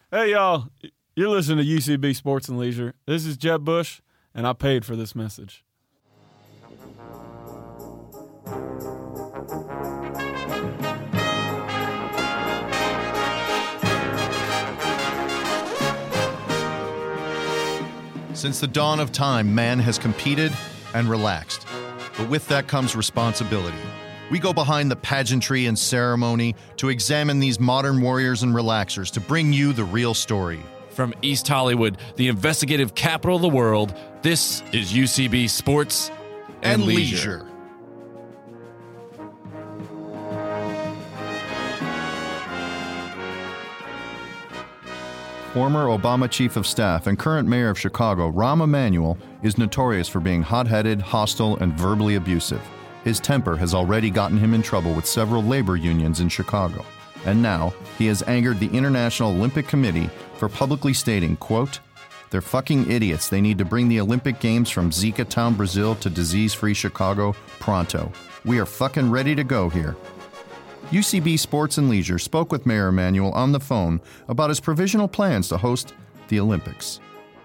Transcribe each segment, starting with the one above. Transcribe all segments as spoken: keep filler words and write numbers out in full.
Hey, y'all. You're listening to U C B Sports and Leisure. This is Jeb Bush, and I paid for this message. Since the dawn of time, man has competed and relaxed. But with that comes responsibility. We go behind the pageantry and ceremony to examine these modern warriors and relaxers to bring you the real story. From East Hollywood, the investigative capital of the world, this is U C B Sports and, And Leisure. leisure. Former Obama chief of staff and current mayor of Chicago, Rahm Emanuel, is notorious for being hot-headed, hostile, and verbally abusive. His temper has already gotten him in trouble with several labor unions in Chicago. And now, he has angered the International Olympic Committee for publicly stating, quote, "They're fucking idiots. They need to bring the Olympic Games from Zika Town, Brazil to disease-free Chicago pronto. We are fucking ready to go here." U C B Sports and Leisure spoke with Mayor Emanuel on the phone about his provisional plans to host the Olympics.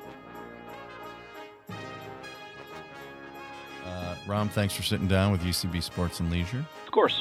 Uh, Rahm, thanks for sitting down with U C B Sports and Leisure. Of course.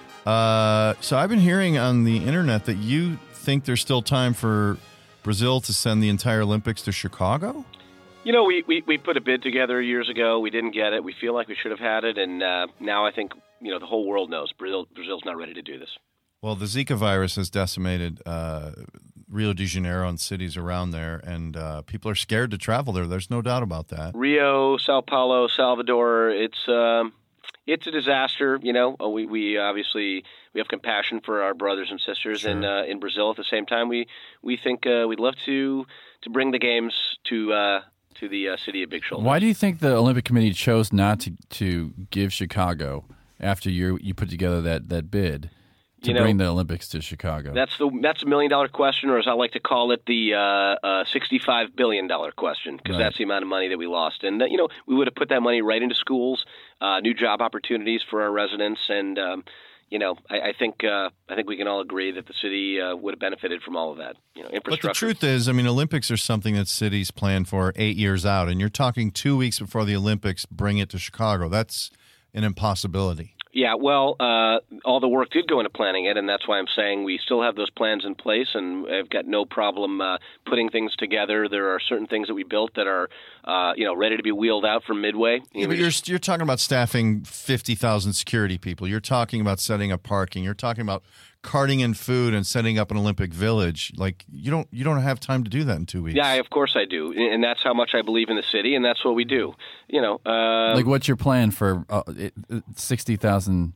Uh, so I've been hearing on the internet that you think there's still time for Brazil to send the entire Olympics to Chicago? You know, we, we, we put a bid together years ago. We didn't get it. We feel like we should have had it, and uh, now I think, you know, the whole world knows Brazil Brazil's not ready to do this. Well, the Zika virus has decimated uh, Rio de Janeiro and cities around there, and uh, people are scared to travel there. There's no doubt about that. Rio, Sao Paulo, Salvador, it's um, it's a disaster. You know, Uh, we, we obviously we have compassion for our brothers and sisters Sure. in uh, in Brazil. At the same time, we we think uh, we'd love to to bring the games to uh, to the uh, city of Big Shoulder. Why do you think the Olympic Committee chose not to to give Chicago after you you put together that, that bid to You know, bring the Olympics to Chicago? That's the that's a million dollar question, or as I like to call it, the uh, uh, sixty-five billion dollar question, because Right. that's the amount of money that we lost. And uh, you know, we would have put that money right into schools, uh, new job opportunities for our residents, and um, you know, I, I think uh, I think we can all agree that the city uh, would have benefited from all of that. You know, But infrastructure. the truth is, I mean, Olympics are something that cities plan for eight years out, and you're talking two weeks before the Olympics, bring it to Chicago. That's an impossibility. Yeah, well, uh, all the work did go into planning it, and that's why I'm saying we still have those plans in place, and I've got no problem uh, putting things together. There are certain things that we built that are, uh, you know, ready to be wheeled out from Midway. Yeah, but you're you're talking about staffing fifty thousand security people. You're talking about setting up parking. You're talking about carting in food and setting up an Olympic village. Like you don't you don't have time to do that in two weeks. Yeah, of course I do, and that's how much I believe in the city, and that's what we do. You know, uh, like, what's your plan for uh, it- it- sixty thousand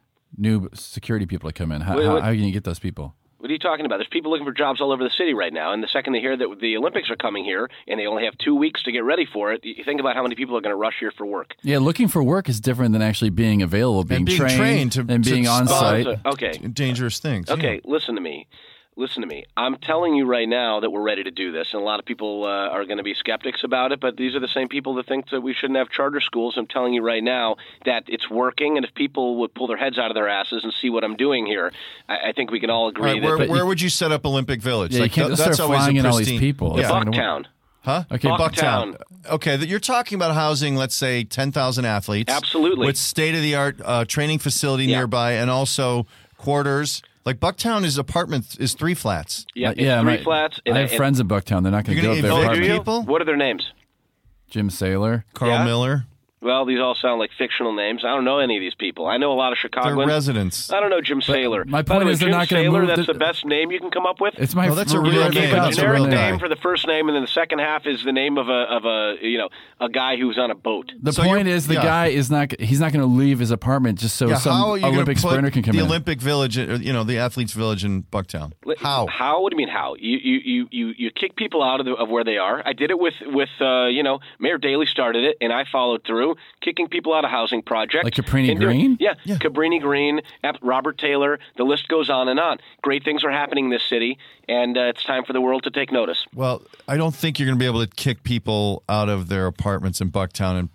new security people to come in? How, Wait, how, what- how are you going to get those people? what are you talking about? There's people looking for jobs all over the city right now, and the second they hear that the Olympics are coming here, and they only have two weeks to get ready for it, you think about how many people are going to rush here for work. Yeah, looking for work is different than actually being available, being, And being trained, trained to- and to being on spot- site. Uh, okay. Dangerous things. Okay, listen to me. Listen to me. I'm telling you right now that we're ready to do this, and a lot of people uh, are going to be skeptics about it, but these are the same people that think that we shouldn't have charter schools. I'm telling you right now that it's working, and if people would pull their heads out of their asses and see what I'm doing here, I, I think we can all All agree right, that where But where you- would you set up Olympic Village? Yeah, you Like, can't th- just that's start always a flying in all these pristine- people. Yeah. It's not gonna work. Bucktown. Huh? Okay, Bucktown. Okay, that you're talking about housing, let's say, ten thousand athletes. Absolutely. With state-of-the-art uh, training facility Yeah. nearby and also quarters. Like Bucktown is apartment is three flats. Yeah, Uh, it's yeah, three my- flats. I have and- friends in Bucktown. They're not going to You're give gonna up their evict apartment. people? What are their names? Jim Saylor. Carl Yeah. Miller. Well, these all sound like fictional names. I don't know any of these people. I know a lot of They're Chicagoans. residents. I don't know Jim Saylor. my By the point way, is they're Jim not gonna Saylor, move that's the- the best name you can come up with? It's my No, that's a real real name. name. A That's a generic real name guy. for the first name, and then the second half is the name of a of a you know a guy who's on a boat. The So point you're- is, the yeah. guy is not. He's not going to leave his apartment just so Yeah, some how are you Olympic going to put sprinter can come the in. Olympic Village, uh, you know, the athletes' village in Bucktown? Li- How? How? What do you mean how? You you you you, you kick people out of the, of where they are. I did it with with uh, you know Mayor Daley started it, and I followed through, kicking people out of housing projects. Like Cabrini And doing- Green? Yeah, Yeah. Cabrini Green, Ap- Robert Taylor. The list goes on and on. Great things are happening in this city, and uh, it's time for the world to take notice. Well, I don't think you're going to be able to kick people out of their apartments in Bucktown and put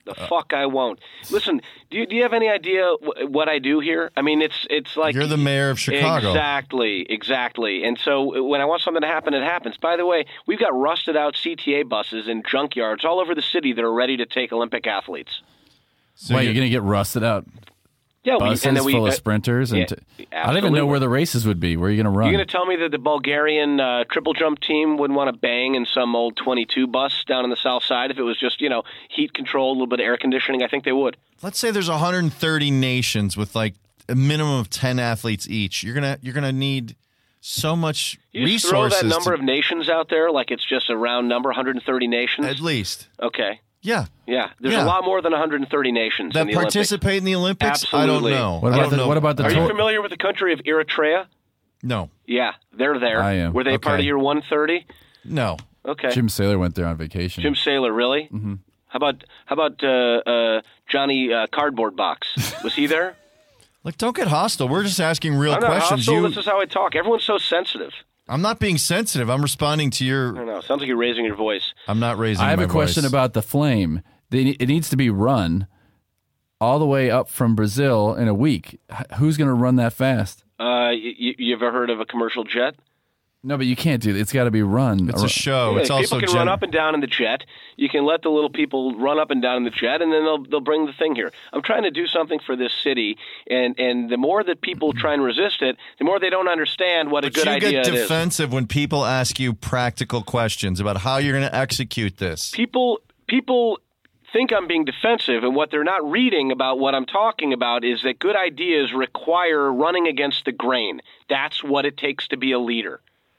The fuck I won't. Listen, do you, do you have any idea w- what I do here? I mean, it's it's like... You're the mayor of Chicago. Exactly, exactly. And so when I want something to happen, it happens. By the way, we've got rusted-out C T A buses in junkyards all over the city that are ready to take Olympic athletes. So Wait, you're, you're going to get rusted out yeah, buses we, and then we, full uh, of sprinters? And yeah, t- I don't even know where the races would be. Where are you going to run? You're going to tell me that the Bulgarian uh, triple jump team wouldn't want to bang in some old twenty-two bus down on the south side if it was just, you know, heat control, a little bit of air conditioning? I think they would. Let's say there's one hundred thirty nations with like a minimum of ten athletes each. You're gonna you're gonna need so much you just resources. Throw that number to, of nations out there like it's just a round number, one hundred thirty nations? At least. Okay. Yeah. Yeah. There's yeah. a lot more than one hundred thirty nations that in the participate Olympics. in the Olympics? Absolutely. I don't know. What I about don't the, know. what about the Are tour? you familiar with the country of Eritrea? No. Yeah, they're there. I am. Were they Okay. part of your one thirty? No. Okay. Jim Saylor went there on vacation. Jim Saylor, really? Mm-hmm. How about how about uh, uh, Johnny uh, Cardboard Box? Was he there? Look, don't get hostile. We're just asking real I'm not questions. hostile. You, This is how I talk. Everyone's so sensitive. I'm not being sensitive. I'm responding to I your. don't know. Sounds like you're raising your voice. I'm not raising. I have my a question voice. about the flame. They, it needs to be run all the way up from Brazil in a week. H- Who's going to run that fast? Uh, you, you ever heard of a commercial jet? No, but you can't do it. It's got to be run. It's a show. Yeah, it's also people can gen- run up and down in the jet. You can let the little people run up and down in the jet, and then they'll they'll bring the thing here. I'm trying to do something for this city, and, and the more that people try and resist it, the more they don't understand what a But good you idea get it is. defensive when people ask you practical questions about how you're going to execute this. People people think I'm being defensive, and what they're not reading about what I'm talking about is that good ideas require running against the grain. That's what it takes to be a leader.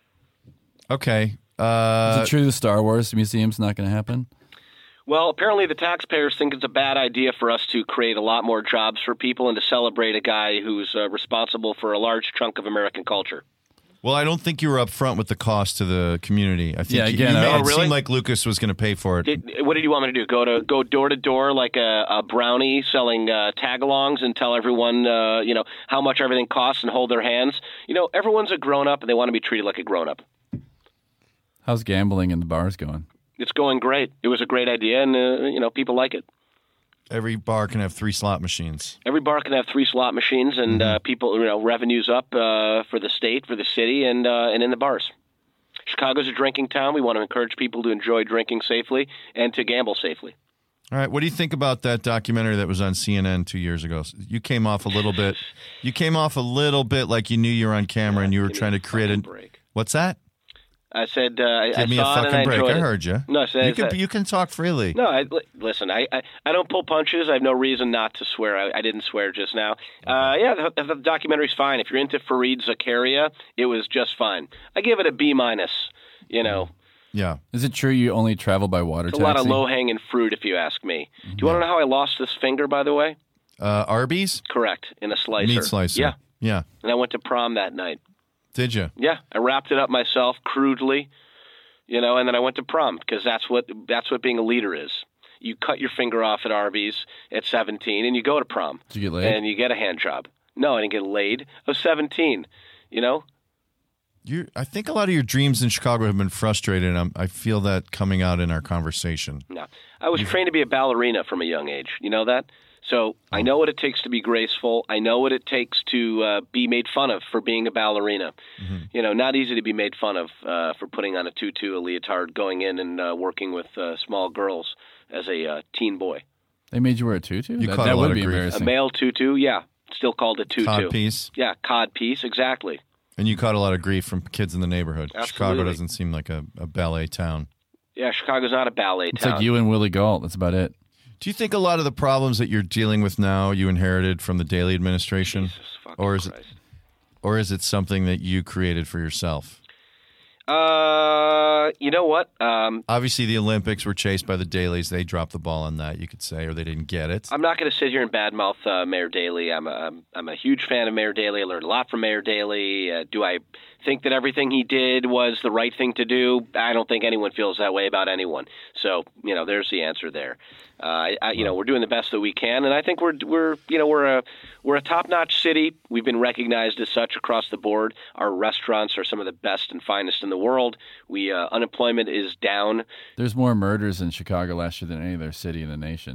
Okay. Is Uh, it true the Star Wars Museum's not going to happen? Well, apparently the taxpayers think it's a bad idea for us to create a lot more jobs for people and to celebrate a guy who's uh, responsible for a large chunk of American culture. well, I don't think you were upfront with the cost to the community. I think Yeah, you, again, you I- made Oh, it really? seem like Lucas was going to pay for it. Did, what did you want me to do? Go to go door to door like a, a brownie selling uh, tagalongs and tell everyone, uh, you know, how much everything costs and hold their hands? You know, everyone's a grown up and they want to be treated like a grown up. How's gambling in the bars going? It's going great. It was a great idea, and uh, you know, people like it. Every bar can have three slot machines. Every bar can have three slot machines, and uh, people, you know, revenues up uh, for the state, for the city, and uh, and in the bars. Chicago's a drinking town. We want to encourage people to enjoy drinking safely and to gamble safely. All right. What do you think about that documentary that was on C N N two years ago? You came off a little bit. You came off a little bit like you knew you were on camera and you were Give me trying a to create a. fucking break. What's that? I said, uh, I, Give I me a saw it and fucking I break. enjoyed I it. heard you. No, I said, you I can said- you can talk freely. No, I, li- listen, I, I, I don't pull punches. I have no reason not to swear. I, I didn't swear just now. Uh, yeah, the, the documentary's fine. If you're into Fareed Zakaria, it was just fine. I give it a B minus. You know, Yeah. Is it true you only travel by water it's a taxi? lot of low-hanging fruit, if you ask me. Do you want to know how I lost this finger, by the way? Uh, Arby's Correct, in a slicer. meat slicer. Yeah, Yeah. and I went to prom that night. Did you? Yeah, I wrapped it up myself crudely, you know, and then I went to prom because that's what that's what being a leader is. You cut your finger off at Arby's at seventeen, and you go to prom. Did you get laid? And you get a hand job. No, I didn't get laid. I was seventeen. You know, You. I think a lot of your dreams in Chicago have been frustrated. And I'm, I feel that coming out in our conversation. no. I was trained to be a ballerina from a young age. You know that. So I know what it takes to be graceful. I know what it takes to uh, be made fun of for being a ballerina. Mm-hmm. You know, not easy to be made fun of uh, for putting on a tutu, a leotard, going in and uh, working with uh, small girls as a uh, teen boy. They made you wear a tutu? You that caught that a lot would of be grief. A embarrassing. male tutu, yeah, still called a tutu. Cod piece. Yeah, cod piece, exactly. And you caught a lot of grief from kids in the neighborhood. Chicago Absolutely. doesn't seem like a, a ballet town. Yeah, Chicago's not a ballet It's town. like you and Willie Galt. That's about it. Do you think a lot of the problems that you're dealing with now you inherited from the Daley administration, Jesus fucking or is it, Christ. or is it something that you created for yourself? Uh, you know what? Um, Obviously, the Olympics were chased by the Daleys. They dropped the ball on that, you could say, or they didn't get it. I'm not going to sit here and badmouth uh, Mayor Daley. I'm a, I'm, I'm a huge fan of Mayor Daley. I learned a lot from Mayor Daley. Uh, do I think that everything he did was the right thing to do? I don't think anyone feels that way about anyone. So, you know, there's the answer there. Uh, I, I, you know, we're doing the best that we can, and I think we're we're you know we're a we're a top-notch city. We've been recognized as such across the board. Our restaurants are some of the best and finest in the world. We uh, unemployment is down. There's more murders in Chicago last year than any other city in the nation.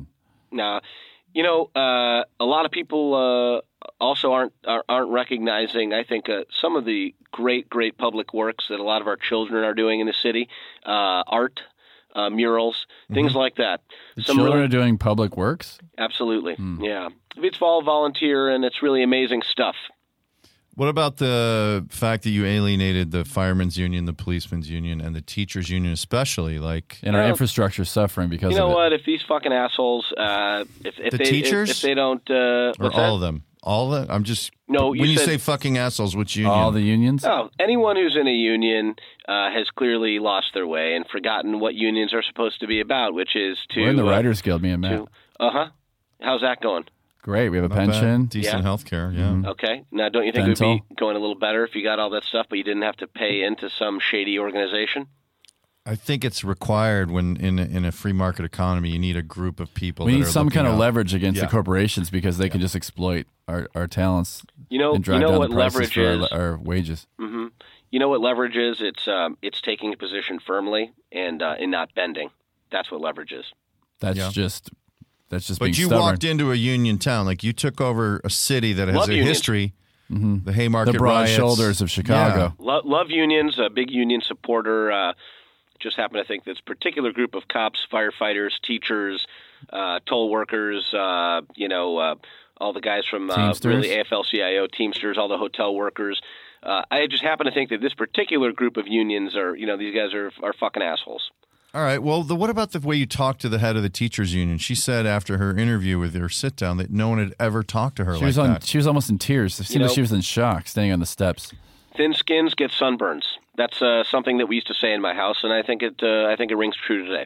Now, you know, uh, a lot of people uh, also aren't aren't recognizing, I think, uh, some of the great, great public works that a lot of our children are doing in the city, uh, art, uh, murals, things mm-hmm. like that. The Some children really, are doing public works? Absolutely, hmm. yeah. It's all volunteer, and it's really amazing stuff. What about the fact that you alienated the firemen's union, the policemen's union, and the teachers' union especially? Like, and our well, infrastructure suffering because you know of it. what? If these fucking assholes, uh, if, if the they teachers, if, if they don't, uh, or all that? of them, all of them. I'm just no. When You you said, say fucking assholes, which union? All the unions. Oh, anyone who's in a union uh, has clearly lost their way and forgotten what unions are supposed to be about, which is to. We're in the uh, Writers Guild, me and Matt. Uh huh. How's that going? Great. We have a Not pension. bad. Decent Yeah. health care, yeah. Mm-hmm. Okay. Now, don't you think Dental. it would be going a little better if you got all that stuff, but you didn't have to pay into some shady organization? I think it's required when in a, in a free market economy, you need a group of people. We that need are some looking kind of out. leverage against Yeah. the corporations because they can just exploit our, our talents You know, and drive you know down what the prices leverage for is. our, our wages. hmm You know what leverage is? It's um, it's taking a position firmly and uh, and not bending. That's what leverage is. That's Yeah. just that's just But being you stubborn. walked into a union town, like you took over a city that has Love a unions. history. Mm-hmm. The Haymarket the broad riots. shoulders of Chicago. Lo- love unions, a big union supporter. Uh, just happen to think this particular group of cops, firefighters, teachers, uh, toll workers, uh, you know, uh, all the guys from uh, Teamsters? really A F L C I O, Teamsters, all the hotel workers. Uh, I just happen to think that this particular group of unions are, you know, these guys are are fucking assholes. All right. Well, the, what about the way you talked to the head of the teachers union? She said after her interview with her sit down that no one had ever talked to her She like was on. that. She was almost in tears. It seemed know- like she was in shock, standing on the steps. Thin skins get sunburns. That's uh, something that we used to say in my house, and I think it uh, I think it rings true today.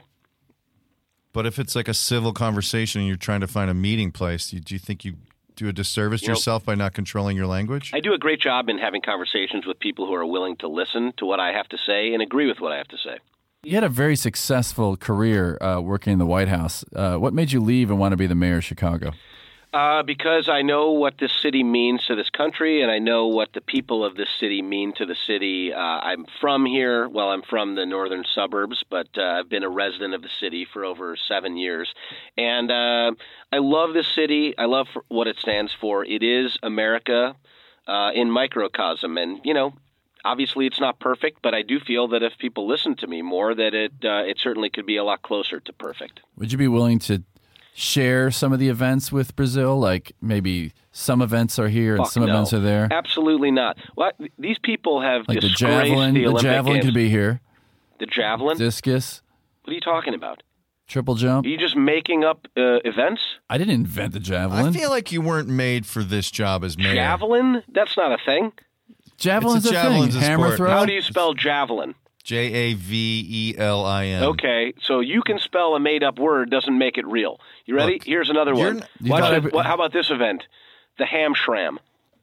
But if it's like a civil conversation and you're trying to find a meeting place, do you think you do a disservice to You know- yourself by not controlling your language? I do a great job in having conversations with people who are willing to listen to what I have to say and agree with what I have to say. You had a very successful career uh, working in the White House. Uh, what made you leave and want to be the mayor of Chicago? Uh, because I know what this city means to this country, and I know what the people of this city mean to the city. Uh, I'm from here. Well, I'm from the northern suburbs, but uh, I've been a resident of the city for over seven years. And uh, I love this city. I love for what it stands for. It is America uh, in microcosm. And, you know, obviously it's not perfect, but I do feel that if people listen to me more, that it uh, it certainly could be a lot closer to perfect. Would you be willing to share some of the events with Brazil? Like maybe some events are here and Fuck some no. events are there. Absolutely not. Well, these people have Like the disgraced javelin. the The, Olympic javelin Games. could be here. The javelin? Discus, What are you talking about? triple jump. Are you just making up uh, events? I didn't invent the javelin. I feel like you weren't made for this job as mayor. Javelin? That's not a thing. Javelin's It's a a javelin's thing. a Hammer sport. throw. How do you spell javelin? J A V E L I N. Okay, so you can spell a made-up word doesn't make it real. You ready? Look, Here's another you're one. n- You Watch thought it. I- What- how about this event? The Hamshram.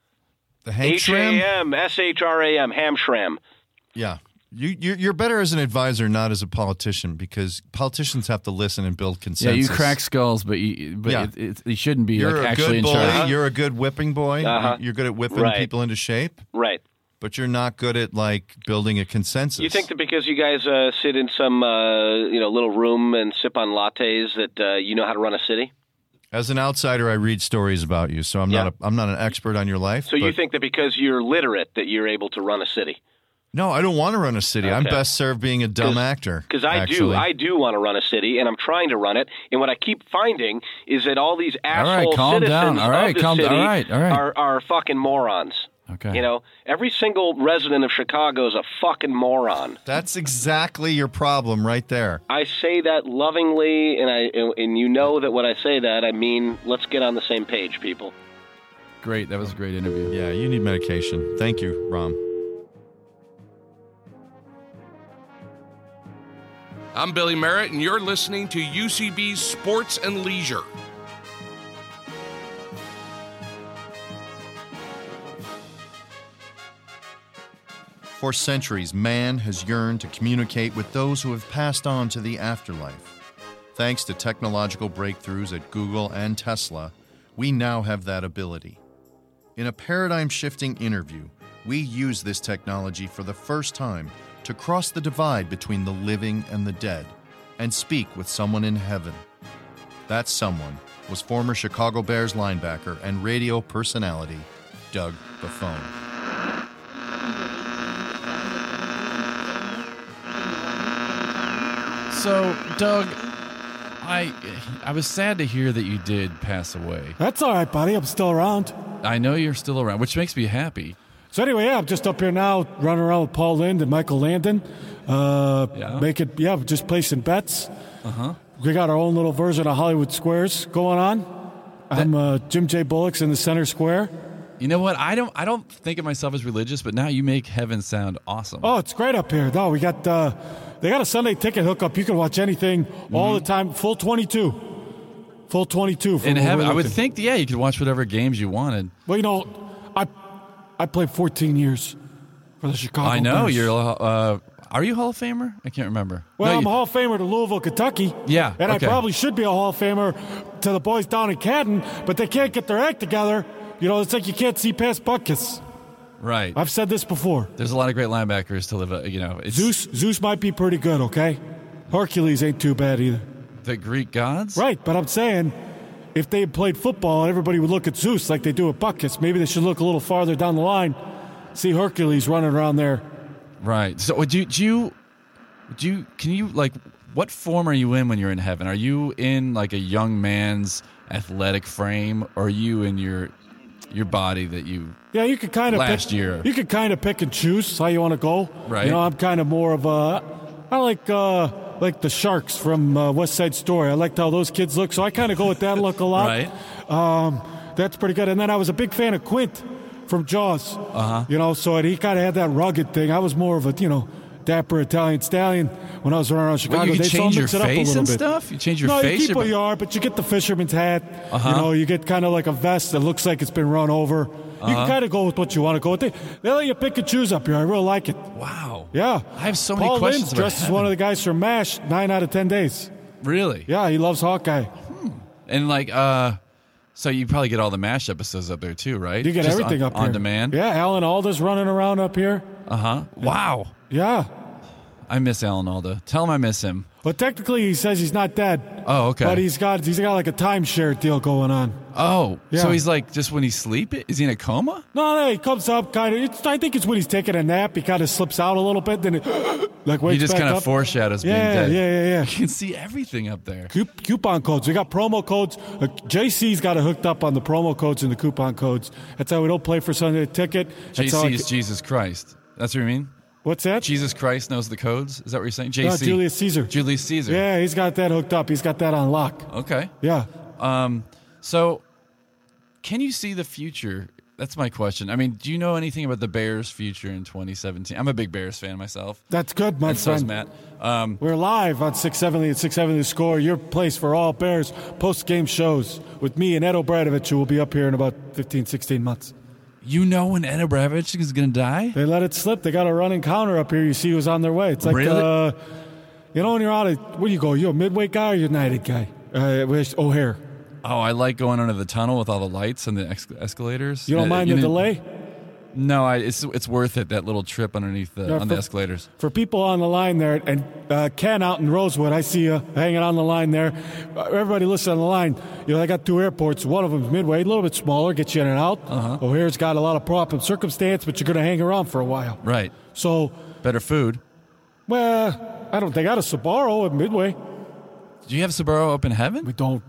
The Hank H A Shram? M S H R A M. Hamshram. Yeah. You, you're, you're better as an advisor, not as a politician, because politicians have to listen and build Yeah, consensus. you crack skulls, but you, but Yeah. it, it, you shouldn't be You're like a actually good in bully. charge. You're a good whipping boy. Uh-huh. You're good at whipping Right. people into shape, Right. but you're not good at like building a consensus. You think that because you guys uh, sit in some uh, you know little room and sip on lattes that uh, you know how to run a city? As an outsider, I read stories about you, so I'm Yeah. not a, I'm not an expert on your life. So you but- think that because you're literate that you're able to run a city? No, I don't want to run a city. I'm Okay. best served being a dumb 'Cause- actor. Because I actually. do, I do want to run a city, and I'm trying to run it. And what I keep finding is that all these right, asshole calm citizens down. All right, of the calm- city all right, all right. are are fucking morons. Okay. You know, every single resident of Chicago is a fucking moron. That's exactly your problem right there. I say that lovingly, and I and you know that when I say that, I mean let's get on the same page, people. Great. That was a great interview. Yeah, you need medication. Thank you, Rom. I'm Billy Merritt, and you're listening to U C B Sports and Leisure. For centuries, man has yearned to communicate with those who have passed on to the afterlife. Thanks to technological breakthroughs at Google and Tesla, we now have that ability. In a paradigm-shifting interview, we use this technology for the first time to cross the divide between the living and the dead and speak with someone in heaven. That someone was former Chicago Bears linebacker and radio personality Doug Buffone. So, Doug, I I was sad to hear that you did pass away. That's all right, buddy. I'm still around. I know you're still around, which makes me happy. So anyway, yeah, I'm just up here now, running around with Paul Lind and Michael Landon. Uh, Yeah? Make it, yeah, just placing bets. Uh-huh. We got our own little version of Hollywood Squares going on. I'm uh, Jim J. Bullock's in the center square. You know what? I don't I don't think of myself as religious, but now you make heaven sound awesome. Oh, it's great up here. No, we got uh, they got a Sunday ticket hookup. You can watch anything all the time. Full twenty-two. Full twenty-two. From In where heaven, we're I would looking. think, yeah, you could watch whatever games you wanted. Well, you know, I I played fourteen years for the Chicago I know Bears. you're. Uh, are you a Hall of Famer? I can't remember. Well, No, I'm you- a Hall of Famer to Louisville, Kentucky. Yeah, And okay. I probably should be a Hall of Famer to the boys down in Canton, but they can't get their act together. You know, it's like you can't see past Butkus. right. I've said this before. There's a lot of great linebackers to live. uh, You know, it's Zeus Zeus might be pretty good, okay? Hercules ain't too bad either. the Greek gods. Right, but I'm saying if they had played football, everybody would look at Zeus like they do at Butkus. Maybe they should look a little farther down the line, see Hercules running around there. Right. So, would you? Do you? Do you? Can you like? What form are you in when you're in heaven? Are you in like a young man's athletic frame, or are you in your your body that you? Yeah, you could kind of Last pick, year. You could kind of pick and choose how you want to go. Right. You know, I'm kind of more of a. I like uh, like the Sharks from uh, West Side Story. I liked how those kids look, so I kind of go with that look a lot. Right. Um, that's pretty good. And then I was a big fan of Quint from Jaws. Uh Uh-huh. You know, so he kind of had that rugged thing. I was more of a you know dapper Italian stallion when I was running around Chicago. Well, you can they saw change your mix it up a face little and bit. stuff. You change your no, face. you keep your what bo- you are, but you get the fisherman's hat. Uh-huh. You know, you get kind of like a vest that looks like it's been run over. You Uh-huh. can kind of go with what you want to go with. They, they let you pick and choose up here. I really like it. Wow. Yeah. I have so many Paul questions Lynch about dressed as heaven. one of the guys from MASH nine out of ten days. Really? Yeah, he loves Hawkeye. And like, uh, so you probably get all the MASH episodes up there too, right? You get Just everything on, up here. on demand. Yeah, Alan Alda's running around up here. Uh huh. Wow. Yeah. I miss Alan Alda. Tell him I miss him. But technically, he says he's not dead. Oh, okay. But he's got he's got like a timeshare deal going on. Oh, Yeah. so he's like just when he's sleeping? Is he in a coma? No, no, he comes up kind of. I think it's when he's taking a nap. He kind of slips out a little bit, then it, like wakes He just back kind of up. foreshadows being Yeah, dead. yeah, yeah, yeah. You can see everything up there. Coup- coupon codes. We got promo codes. Uh, J C's got it hooked up on the promo codes and the coupon codes. That's how we don't play for Sunday ticket. J That's how C I- is Jesus Christ. That's what you mean? What's that? Jesus Christ knows the codes? Is that what you're saying? J C. No, Julius Caesar. Julius Caesar. Yeah, he's got that hooked up. He's got that on lock. Okay. Yeah. Um, so, can you see the future? That's my question. I mean, do you know anything about the Bears' future in twenty seventeen? I'm a big Bears fan myself. That's good, my And so is friend. Matt. Um, We're live on six seventy and six seventy The Score, your place for all Bears post-game shows with me and Ed O'Bradovich, who will be up here in about fifteen, sixteen months. you know when Ed O'Bradovich is going to die? They let it slip. They got a running counter up here. You see who's on their way. It's like, Really? uh, you know, when you're out of, where do you go? You a Midway guy or United guy? Uh, where's O'Hare? Oh, I like going under the tunnel with all the lights and the ex- escalators. You don't Uh, mind you the know- delay? No, I, it's it's worth it. That little trip underneath the Yeah, on the for- escalators. For people on the line there, and uh, Ken out in Rosewood, I see you hanging on the line there. Uh, everybody listen on the line. You know, I got two airports. One of them's Midway, a little bit smaller, gets you in and out. Uh-huh. O'Hare's got a lot of prop and circumstance, but you're going to hang around for a while. Right. So, Better food. well, I don't. They got a Sbarro at Midway. Do you have Sbarro up in heaven? We don't.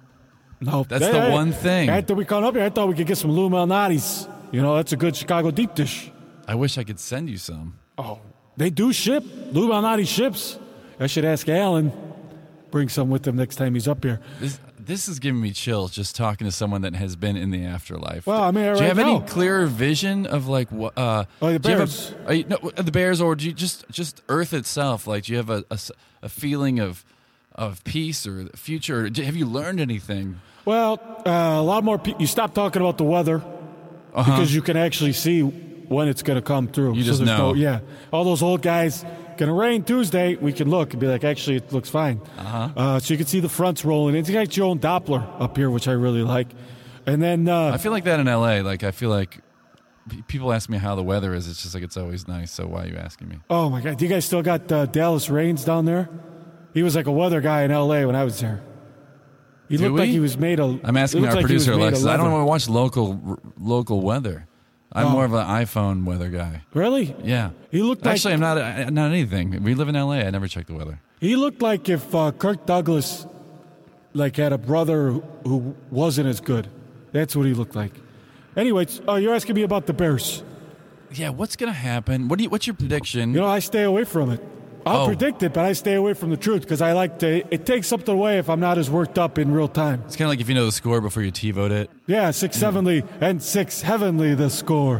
No, That's the one thing. After we come up here, I thought we could get some Lou Malnati's. You know, that's a good Chicago deep dish. I wish I could send you some. Oh, they do ship. Lou Malnati ships. I should ask Alan. Bring some with him next time he's up here. This this is giving me chills just talking to someone that has been in the afterlife. Well, I mean, do right you have now. any clearer vision of like what? Uh, Oh, the do you have Bears. a- are you, no, the Bears, or do you just just Earth itself? Like, do you have a, a s- a feeling of of peace or the future? Or do, have you learned anything? Well, uh, a lot more people. You stop talking about the weather because you can actually see when it's going to come through. Uh-huh. You just there's know. no- yeah. All those old guys, going to rain Tuesday, we can look and be like, actually, it looks fine. Uh-huh. Uh, so you can see the fronts rolling. It's got your own Doppler up here, which I really like. And then, uh, I feel like that in L A. Like, I feel like p- people ask me how the weather is. It's just like it's always nice. So why are you asking me? oh my God, do you guys still got uh, Dallas Raines down there? He was like a weather guy in L A when I was there. He Do looked we? like he was made of. I'm asking it our looked like he was producer made of Alexis. I don't leather. want to watch local r- local weather. I'm Oh. more of an iPhone weather guy. Really? Yeah. He looked like Actually, I'm not I- not anything. We live in L A. I never check the weather. he looked like if uh, Kirk Douglas, like, had a brother who, who wasn't as good. That's what he looked like. Anyways, oh, you're asking me about the Bears. Yeah. What's gonna happen? What do you? What's your prediction? You know, I stay away from it. I'll Oh. predict it, but I stay away from the truth because I like to. It takes something away if I'm not as worked up in real time. It's kind of like if you know the score before you T-vote it. Yeah, six heavenly and six heavenly the score.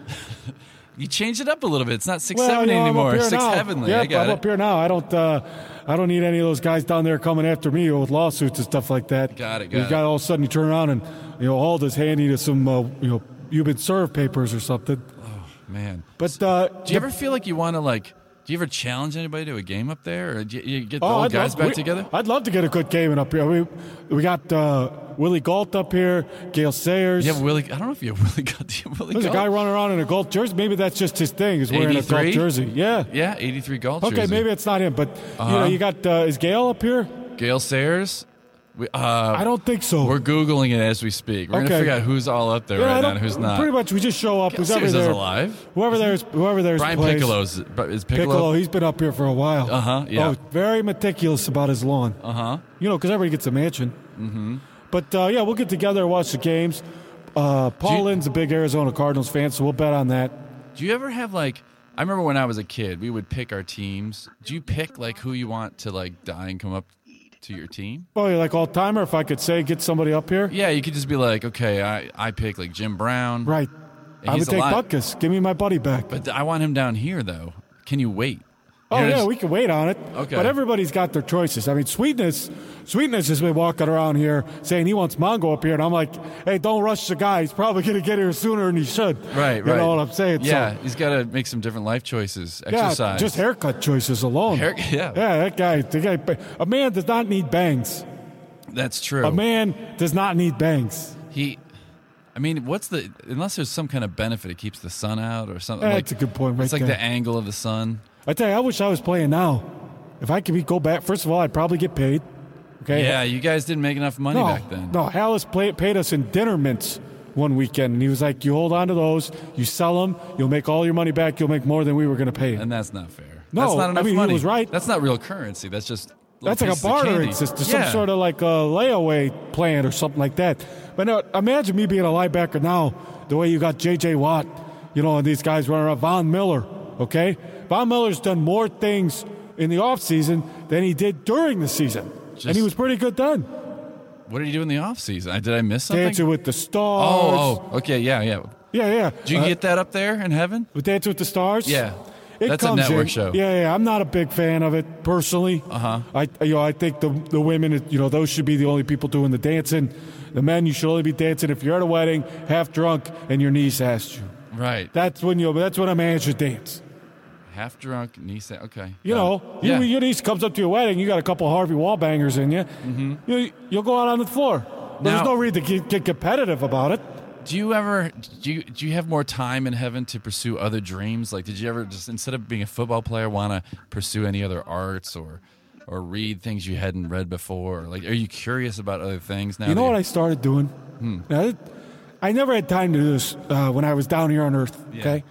You change it up a little bit. It's not six Well, seventy you know, I'm up anymore. here Six now. heavenly. Yep, I got I'm it. up here now. I don't. Uh, I don't need any of those guys down there coming after me with lawsuits and stuff like that. Got it, got you it. got all of a sudden you turn around and you know Alda's handing you some uh, you know you've been served papers or something. Man. But uh, Do you ever feel like you want to like? Do you ever challenge anybody to a game up there, or do you, you get the Oh, old I'd guys love- back we- together? I'd love to get a good game in up here. We we got uh, Willie Galt up here, Gail Sayers. You have Willie. I don't know if you have Willie got. Do you have Willie There's a Galt? guy running around in a Galt jersey. Maybe that's just his thing, is wearing a Galt eighty-three? jersey. Yeah. Yeah, eighty-three Galt Okay, jersey. maybe it's not him, but you Uh-huh. know, you got uh, is Gail up here? Gail Sayers. We, uh, I don't think so. We're googling it as we speak. We're Okay. gonna figure out who's all up there Yeah, I right now don't- and who's not. Pretty much, we just show up. Gail Who's ever Sayers is there? alive. Whoever there's, whoever there's Brian plays. Piccolo's is Piccolo. Piccolo, he's been up here for a while. Uh-huh, yeah. Oh, very meticulous about his lawn. Uh huh. You know, because everybody gets a mansion. Mm-hmm. But uh, yeah, we'll get together and watch the games. Uh, Paul you- Lynn's a big Arizona Cardinals fan, so we'll bet on that. Do you ever have like? I remember when I was a kid, we would pick our teams. Do you pick like who you want to like die and come up to your team? Oh, you like all timer? If I could say, get somebody up here. Yeah, you could just be like, okay, I, I pick like Jim Brown. Right. And I would he's take alive. Butkus. Give me my buddy back. But I want him down here though. Can you wait? Oh, You know, yeah, just- we can wait on it. Okay. But everybody's got their choices. I mean, Sweetness Sweetness has been walking around here saying he wants Mongo up here, and I'm like, hey, don't rush the guy. He's probably going to get here sooner than he should. Right, You right. know what I'm saying? Yeah, So, he's got to make some different life choices. yeah, Exercise. just haircut choices alone. Hair- yeah. Yeah, that guy, the guy. A man does not need bangs. That's true. A man does not need bangs. He, I mean, what's the unless there's some kind of benefit, it keeps the sun out or something. That's like, a good point right It's like there. the angle of the sun. I tell you, I wish I was playing now. If I could be, go back, first of all, I'd probably get paid. Okay. Yeah, you guys didn't make enough money no, back then. No, Hallis play, paid us in dinner mints one weekend, and he was like, "You hold on to those, you sell them, you'll make all your money back. You'll make more than we were going to pay." And that's not fair. No, that's not I enough mean, he money. was right. That's not real currency. That's just little That's like a pieces of bartering candy. system, Yeah. some sort of like a layaway plan or something like that. But now, imagine me being a linebacker now, the way you got J J. Watt, you know, and these guys running around. Von Miller, okay? Von Miller's done more things in the offseason than he did during the season. Just- and he was pretty good then. What did you do in the off season? I- Did I miss something? Dancing with the Stars. Oh, oh, okay, yeah, yeah. Yeah, yeah. Did you Uh, get that up there in heaven? with Dancing with the Stars? Yeah. It That's a comes network in. show. Yeah, yeah. I'm not a big fan of it personally. Uh-huh. I, you know, I think the the women, you know, those should be the only people doing the dancing. The men, you should only be dancing if you're at a wedding, half drunk, and your niece asked you. Right. That's when you. That's when a man should dance. Half drunk, niece. Okay. You Got know, it. you, yeah. your niece comes up to your wedding. You got a couple Harvey Wallbangers in you. Mm-hmm. you you'll go out on the floor. There's Now- no reason to get, get competitive about it. Do you ever do you do you have more time in heaven to pursue other dreams? Like, did you ever just instead of being a football player, want to pursue any other arts or or read things you hadn't read before? Like, are you curious about other things now? You know that what I you're- started doing? Hmm. I, I never had time to do this uh, when I was down here on Earth. Yeah. Okay,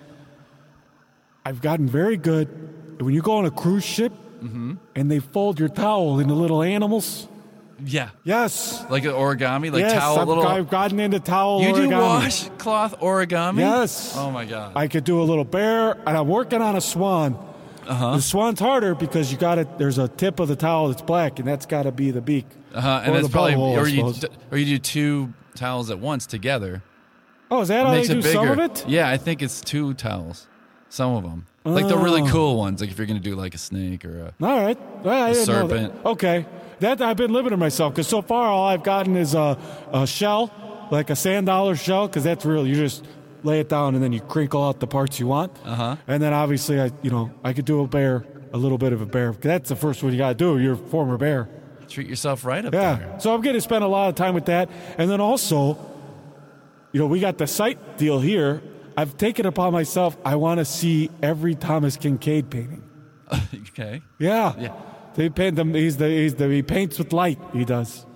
I've gotten very good. When you go on a cruise ship Mm-hmm. and they fold your towel into little animals. Yeah, Yes, like an origami, like yes, towel I've, little. I've gotten into towel. you do origami. washcloth origami? Yes. Oh my god. I could do a little bear, and I'm working on a swan. Uh-huh. The swan's harder because you got it. There's a tip of the towel that's black, and that's got to be the beak. Uh-huh. And or that's the probably butthole, I or you suppose. or you do two towels at once together. Oh, is that how Makes they it do bigger. some of it? Yeah, I think it's two towels. Some of them, like the really Oh. cool ones, like if you're going to do like a snake or a. All right. Well, I didn't know that. serpent. Okay. That I've been limiting myself because so far all I've gotten is a, a shell, like a sand dollar shell, because that's real. You just lay it down and then you crinkle out the parts you want. Uh-huh. And then obviously I, you know, I could do a bear, a little bit of a bear. That's the first one you got to do. You're a former bear. Treat yourself right up Yeah. there. So I'm going to spend a lot of time with that. And then also, you know, we got the site deal here. I've taken it upon myself. I want to see every Thomas Kincaid painting. Okay. Yeah. Yeah. They paint them. He's the, he's the, he paints with light. He does.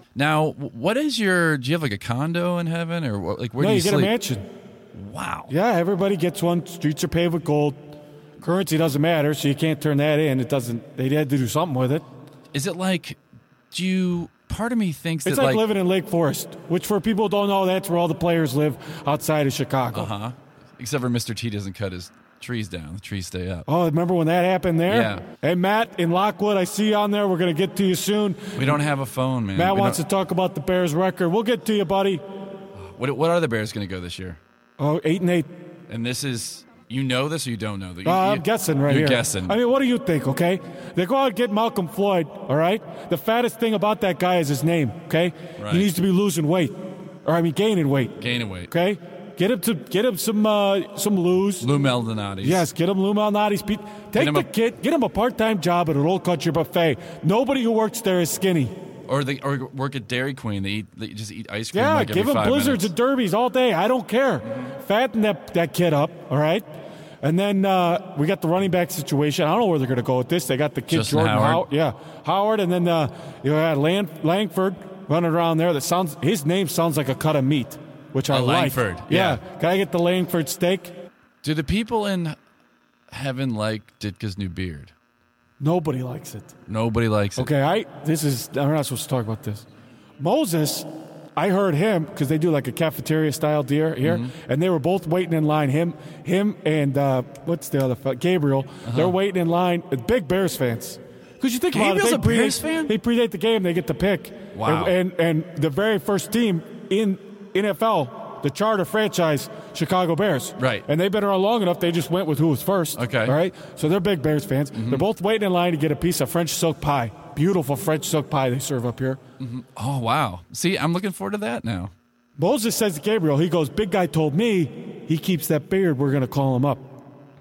Now, what is your? Do you have like a condo in heaven, or what, like where no, do you, you get sleep? a mansion. Wow. Yeah, everybody gets one. Streets are paved with gold. Currency doesn't matter, so you can't turn that in. It doesn't. They had to do something with it. Is it like? Do you? Part of me thinks It's that like, like living in Lake Forest, which for people who don't know, that's where all the players live outside of Chicago. Uh huh. Except for Mister T doesn't cut his trees down. The trees stay up. Oh, remember when that happened there? Yeah. Hey, Matt in Lockwood, I see you on there. We're going to get to you soon. We don't have a phone, man. Matt We wants to don't- talk about the Bears record. We'll get to you, buddy. What, what are the Bears going to go this year? Oh, eight and eight. And this is, you know this or you don't know? You, Uh, I'm you- guessing right you're here. guessing. I mean, what do you think, okay? They go out and get Malcolm Floyd, all right? The fattest thing about that guy is his name, okay? Right. He needs to be losing weight. Or, I mean, gaining weight, Gaining weight. okay? Get him to get him some uh, some lose. Lou Maldonado. Yes, get him Lou Malnati's. Take him the a- kid, get him a part-time job at an Old Country Buffet. Nobody who works there is skinny. Or they or work at Dairy Queen. They eat. They just eat ice cream. Yeah, like give every him five blizzards minutes. and derbies all day. I don't care. Fatten that, that kid up, all right? And then uh, we got the running back situation. I don't know where they're going to go with this. They got the kid Justin Jordan Howard. Howard. Yeah, Howard. And then uh, you had Lang- Langford running around there. That sounds. His name sounds like a cut of meat, which I A like. Langford, Yeah. yeah. Can I get the Langford steak? Do the people in heaven like Ditka's new beard? Nobody likes it. Nobody likes it. Okay, I. This is. We're not supposed to talk about this. Moses, I heard him because they do like a cafeteria style deal here, Mm-hmm. and they were both waiting in line. Him, him, and uh, what's the other? fe- Gabriel. Uh-huh. They're waiting in line. uh, Big Bears fans. Because you think Gabriel's about it, they a Bears predate, fan? They predate the game. They get to pick. Wow. And, and and the very first team in N F L, the charter franchise, Chicago Bears. Right. And they've been around long enough. They just went with who was first. Okay. All right. So they're big Bears fans. They're both waiting in line to get a piece of French silk pie. Beautiful French silk pie they serve up here. Oh wow. See, I'm looking forward to that now. Moses says to Gabriel, he goes, big guy told me he keeps that beard. We're going to call him up.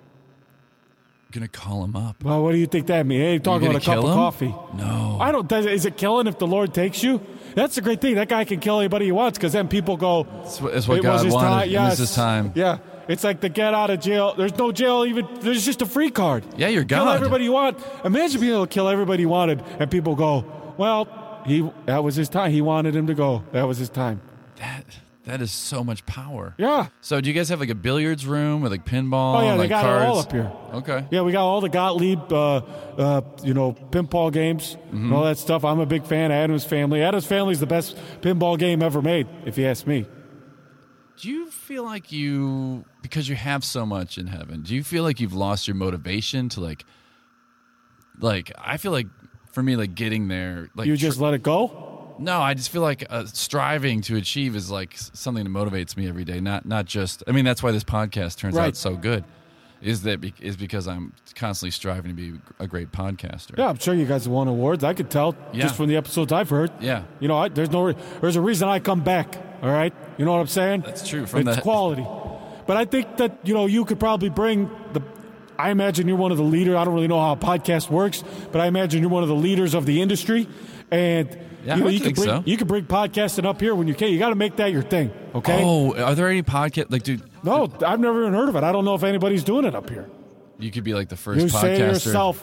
I'm gonna call him up. Well, what do you think that means? Hey, talking gonna about a cup kill of him? coffee. No. I don't. does it- Is it killing if the Lord takes you? That's the great thing. That guy can kill anybody he wants because then people go, That's what, that's what it God was his wanted. time. It Yes. was his time. Yeah. It's like the get out of jail. There's no jail even. There's just a free card. Yeah, you're Kill God. everybody you want. Imagine being able to kill everybody you wanted and people go, well, he that was his time. He wanted him to go. That was his time. That that is so much power. Yeah. So do you guys have like a billiards room with like pinball? Oh, yeah, and, they like, got cards? it all up here. Okay. Yeah, we got all the Gottlieb, uh, uh, you know, pinball games and all that stuff. I'm a big fan of Adam's Family. Adam's Family is the best pinball game ever made, if you ask me. Do you feel like you, because you have so much in heaven, do you feel like you've lost your motivation to like, like, I feel like for me, like getting there, like, You just tr- let it go? no, I just feel like uh, striving to achieve is like s- something that motivates me every day. Not, not just, I mean, that's why this podcast turns Right. out so good. Is that be, is because I'm constantly striving to be a great podcaster. Yeah, I'm sure you guys have won awards. I could tell Yeah. just from the episodes I've heard. Yeah. You know, I, there's no, there's a reason I come back. All right, you know what I'm saying? That's true. From it's the- quality. But I think that you know you could probably bring the. I imagine you're one of the leaders. I don't really know how a podcast works, but I imagine you're one of the leaders of the industry, and Yeah, you know I you think can bring so. you can bring podcasting up here when you can. You got to make that your thing, okay? Oh, are there any podcast like, dude? No, I've never even heard of it. I don't know if anybody's doing it up here. You could be like the first You podcaster. say to yourself,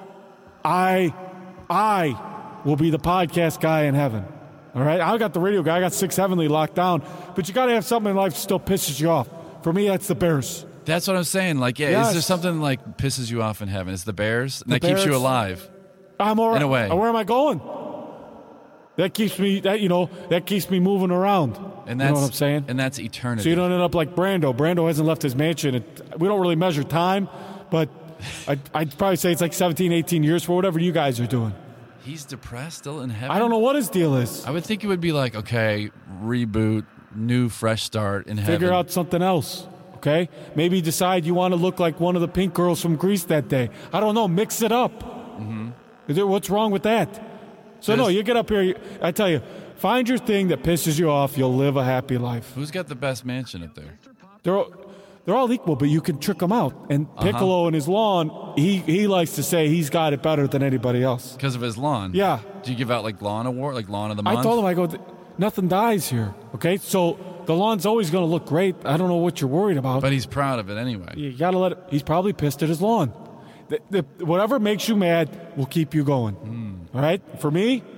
I, I will be the podcast guy in heaven. All right, I got the radio guy. I got Six Heavenly locked down, but you got to have something in life that still pisses you off. For me, that's the Bears. That's what I'm saying. Like, yeah, Yes. is there something like pisses you off in heaven? It's the Bears, and The that keeps you Bears. alive. I'm all right. In a way. Where am I going? That keeps me. That you know. That keeps me moving around. And you that's know what I'm saying. And that's eternity. So you don't end up like Brando. Brando hasn't left his mansion. It, we don't really measure time, but I'd, I'd probably say it's like seventeen, eighteen years for whatever you guys are doing. He's depressed still in heaven. I don't know what his deal is. I would think it would be like, okay, reboot, new, fresh start in heaven. Figure out something else. Okay? Maybe decide you want to look like one of the pink girls from Greece that day. I don't know. Mix it up. Mm-hmm. Is there, what's wrong with that? So, no, Just- you get up here. You, I tell you, find your thing that pisses you off. You'll live a happy life. Who's got the best mansion up there? They're all, they're all equal, but you can trick them out. And Piccolo and his lawn, he, he likes to say he's got it better than anybody else. Because of his lawn. Yeah. Do you give out like lawn award, like lawn of the month? I told him, I go, nothing dies here. Okay? So the lawn's always going to look great. I don't know what you're worried about. But he's proud of it anyway. You got to let it. He's probably pissed at his lawn. The, the, whatever makes you mad will keep you going. Hmm. All right? For me,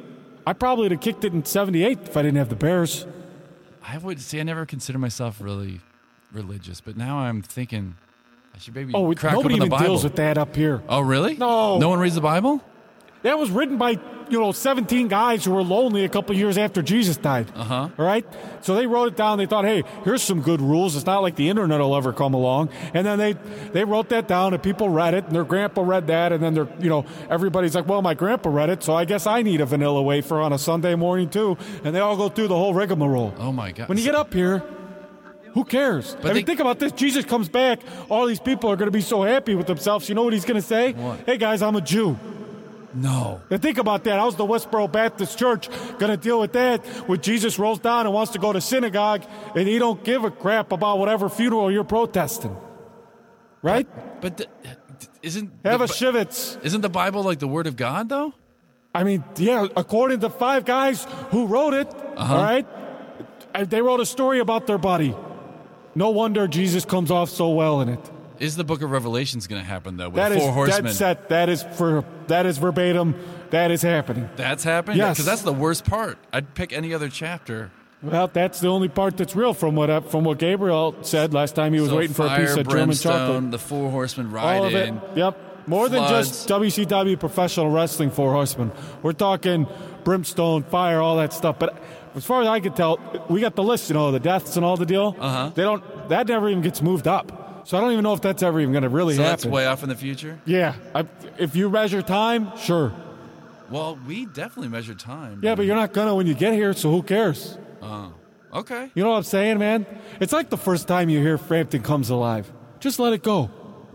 I probably would have kicked it in seventy-eight if I didn't have the Bears. I would see. I never consider myself really religious, but now I'm thinking I should maybe Oh, crack nobody open the even Bible. deals with that up here. Oh, really? No. No one reads the Bible? That was written by, you know, seventeen guys who were lonely a couple years after Jesus died. Uh-huh. All right? So they wrote it down. They thought, hey, here's some good rules. It's not like the internet will ever come along. And then they they wrote that down, and people read it, and their grandpa read that, and then they're, you know, everybody's like, well, my grandpa read it, so I guess I need a vanilla wafer on a Sunday morning too. And they all go through the whole rigmarole. Oh, my God. When you get up here, who cares? But I mean, they- think about this. Jesus comes back. All these people are going to be so happy with themselves. You know what he's going to say? What? Hey, guys, I'm a Jew. No. And think about that. How's the Westboro Baptist Church going to deal with that when Jesus rolls down and wants to go to synagogue and he don't give a crap about whatever funeral you're protesting? Right? But the, isn't Have the, a shivets. isn't the Bible like the Word of God, though? I mean, yeah, according to five guys who wrote it, Uh-huh. all right, uh, they wrote a story about their buddy. No wonder Jesus comes off so well in it. Is the book of Revelations going to happen, though, with That the is four horsemen? dead set. That is for that is verbatim. That is happening. That's happening? Yes. Because that's the worst part. I'd pick any other chapter. Well, that's the only part that's real from what from what Gabriel said last time he was So waiting for a fire, piece of German brimstone, chocolate. the four horsemen ride All of it. in. Yep. More than floods. just W C W professional wrestling four horsemen. We're talking brimstone, fire, all that stuff. But as far as I can tell, we got the list, you know, the deaths and all the deal. Uh-huh. They don't. That never even gets moved up. So I don't even know if that's ever even going to really So happen. that's way off in the future? Yeah. I, if you measure time, sure. Well, we definitely measure time. Yeah, but you're not gonna when you get here. So who cares? Oh, okay. You know what I'm saying, man? It's like the first time you hear Frampton Comes Alive. Just let it go.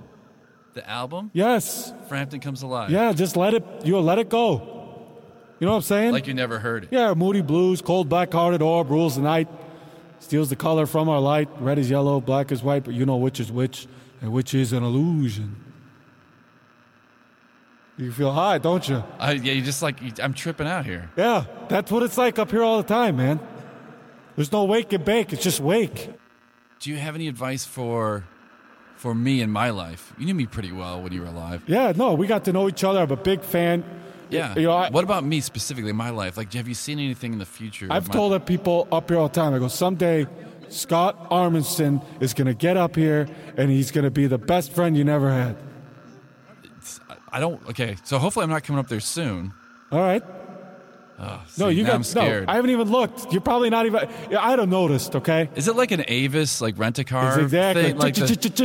The album, Yes. Frampton Comes Alive. Yeah, just let it, you know, let it go. You know what I'm saying? Like you never heard it. Yeah, Moody Blues, Cold Black-Hearted Orb, Rules the Night, steals the color from our light, red is yellow, black is white, but you know which is which, and which is an illusion. You feel high, don't you? I, yeah, you just like, you, I'm tripping out here. Yeah, that's what it's like up here all the time, man. There's no wake and bake, it's just wake. Do you have any advice for for me in my life? You knew me pretty well when you were alive. Yeah, no, we got to know each other. I'm a big fan. Yeah. You know, I, what about me specifically in my life? Like, have you seen anything in the future? of I've my- told that people up here all the time. I go, someday Scott Armisen is going to get up here and he's going to be the best friend you never had. I don't. Okay, so hopefully I'm not coming up there soon. All right? Oh, No, see, you now got I'm scared. no. I haven't even looked. You're probably not even. I'd have noticed. Okay. Is it like an Avis, like rent a car It's exactly. thing? Like the,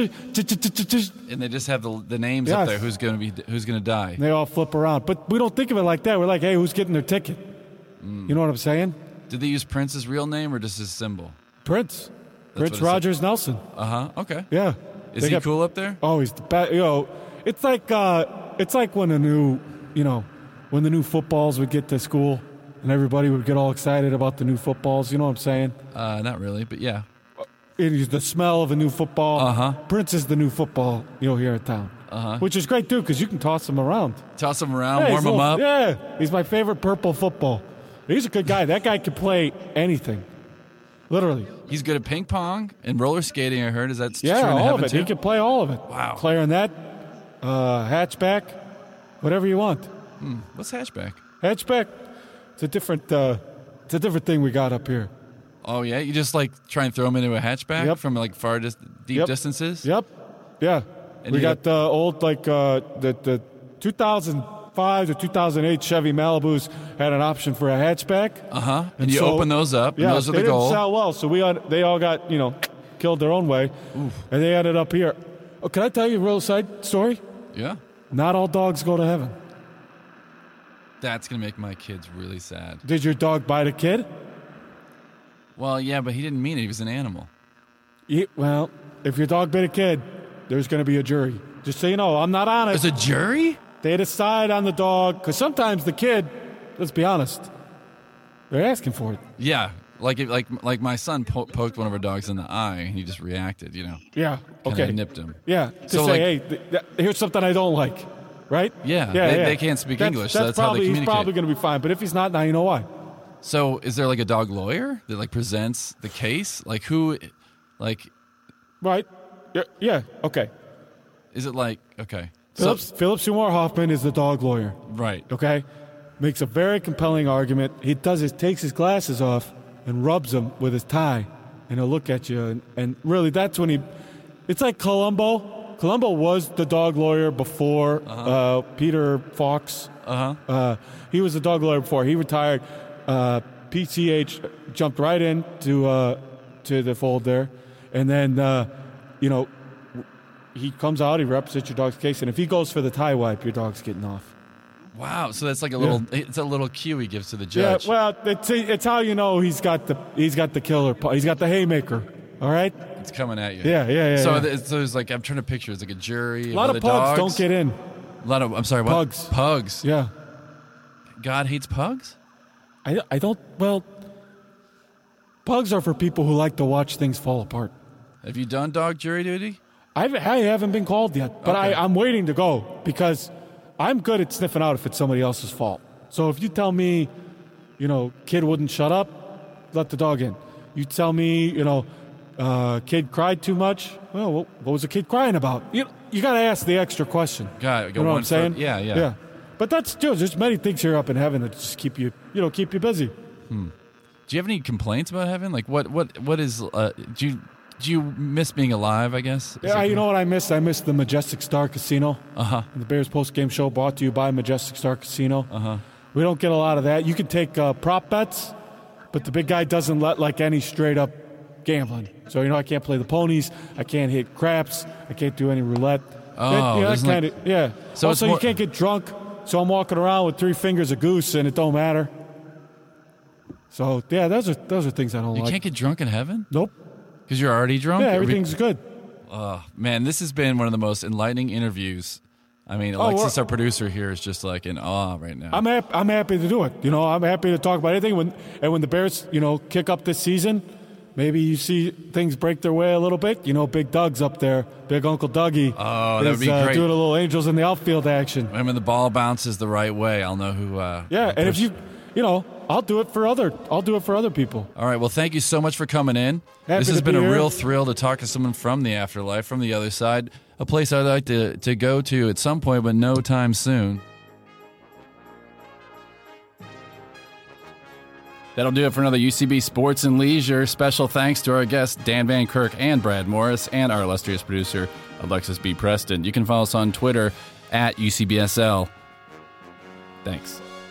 They and they just have the the names up Yes. there. Who's gonna be? Who's gonna die? all flip around, but we don't think of it like that. We're like, hey, who's getting their ticket? Mm. You know what I'm saying? Did they use Prince's real name or just his symbol? Prince, Prince what it said. Rogers Nelson. Uh huh. Okay. Yeah. Is They he got- cool up there? Oh, he's the best. You know, it's like uh, it's like when a new, you know, when the new footballs would get to school, and everybody would get all excited about the new footballs. You know what I'm saying? Uh, not really, but yeah. It is the smell of a new football. Uh-huh. Prince is the new football, you know, here in town. Uh-huh. Which is great too, because you can toss him around. Toss him around, Yeah, warm he's a him little- up. Yeah, he's my favorite purple football. He's a good guy. That guy can play anything, literally. He's good at ping pong and roller skating. I heard. Is that Yeah, true in all of heaven it. too? He can play all of it. Wow. Clarinet, uh, hatchback, whatever you want. What's hatchback? Hatchback. It's a different. Uh, it's a different thing we got up here. Oh yeah, you just like try and throw him into a hatchback Yep. from like far dis- deep Yep. distances. Yep. Yeah. And we you got the old like uh, the the two thousand five to two thousand eight Chevy Malibus had an option for a hatchback. Uh huh. And, And you so- open those up, Yeah, and those are they the didn't goal. sell well, so we all, they all got you know killed their own way, and they ended up here. Oh, can I tell you a real side story? Yeah. Not all dogs go to heaven. That's gonna make my kids really sad. Did your dog bite a kid? Well, yeah, but he didn't mean it. He was an animal. Ye- well, if your dog bit a kid, there's going to be a jury. Just so you know, I'm not on it. There's a jury? They decide on the dog because sometimes the kid, let's be honest, they're asking for it. Yeah. Like it, like like my son po- poked one of our dogs in the eye, and he just reacted. You know. Yeah. Kinda Okay. nipped him. Yeah. To So, say, like- hey, th- th- here's something I don't like. Right? Yeah, they- they can't speak That's- English, so That's that's how they probably, He's communicate. probably going to be fine. But if he's not, now you know why. So, is there like a dog lawyer that like presents the case? Like who? Like, Right? Yeah. yeah. Okay. is it like okay? Phillips, Philip Seymour Hoffman is the dog lawyer. So, right. Okay? makes a very compelling argument. He does his, takes his glasses off and rubs them with his tie, and he'll look at you. And, and really, that's when he. It's like Columbo. Columbo was the dog lawyer before uh-huh. uh, Peter Fox. Uh-huh. Uh, he was the dog lawyer before. He retired. Uh, P C H jumped right in to, uh, to the fold there. And then, uh, you know, he comes out, he represents your dog's case, and if he goes for the tie wipe, your dog's getting off. Wow, so that's like a little yeah. it's a little cue he gives to the Yeah, judge. well, it's it's how you know he's got the he's got the killer, he's got the haymaker. All right? It's coming at you. Yeah, yeah, yeah. So, yeah. th- so there's like I'm trying to picture it's like a jury. A lot of pugs dogs. don't get in. A lot of I'm sorry, what? Pugs. Pugs. Yeah. God hates pugs? I I don't well pugs are for people who like to watch things fall apart. Have you done dog jury duty? I've, I haven't been called yet, but Okay. I, I'm waiting to go because I'm good at sniffing out if it's somebody else's fault. So if you tell me, you know, kid wouldn't shut up, let the dog in. You tell me, you know, uh, kid cried too much. Well, what, what was the kid crying about? You you got to ask the extra question. Got it. Go You know one what I'm saying? for- yeah, yeah. yeah. But that's dude, there's many things here up in heaven that just keep you, you know, keep you busy. Do you have any complaints about heaven? Like what what what is uh, do you do you miss being alive, I guess? Is Yeah, it- you know what I missed? I missed the Majestic Star Casino. Uh-huh. The Bears post-game show brought to you by Majestic Star Casino. Uh-huh. We don't get a lot of that. You can take uh, prop bets, but the big guy doesn't let like any straight-up gambling. So, you know, I can't play the ponies. I can't hit craps. I can't do any roulette. Oh, that, you know, there's that kind of, yeah. So it's also, more- you can't get drunk, so I'm walking around with three fingers of goose, and it don't matter. So, yeah, those are those are things I don't You like. can't get drunk in heaven? Nope. Because you're already drunk? Yeah, Or we- everything's good. Oh, man, this has been one of the most enlightening interviews. I mean, Oh, Alexis, well- our producer here, is just like in awe right now. I'm hap- I'm happy to do it. You know, I'm happy to talk about anything. When and when the Bears, you know, kick up this season, maybe you see things break their way a little bit. You know, Big Doug's up there, Big Uncle Dougie. Oh, that would is, be uh, great. Doing a little Angels in the outfield action. And when the ball bounces the right way, I'll know who. Uh, Yeah, and if pushed- you, you know, I'll do it for other. I'll do it for other people. All right. Well, thank you so much for coming in. Happy this has to been be a here. real thrill to talk to someone from the afterlife, from the other side, a place I'd like to, to go to at some point, but no time soon. That'll do it for another U C B Sports and Leisure. Special thanks to our guests, Dan Van Kirk and Brad Morris, and our illustrious producer, Alexis B. Preston. You can follow us on Twitter at U C B S L. Thanks.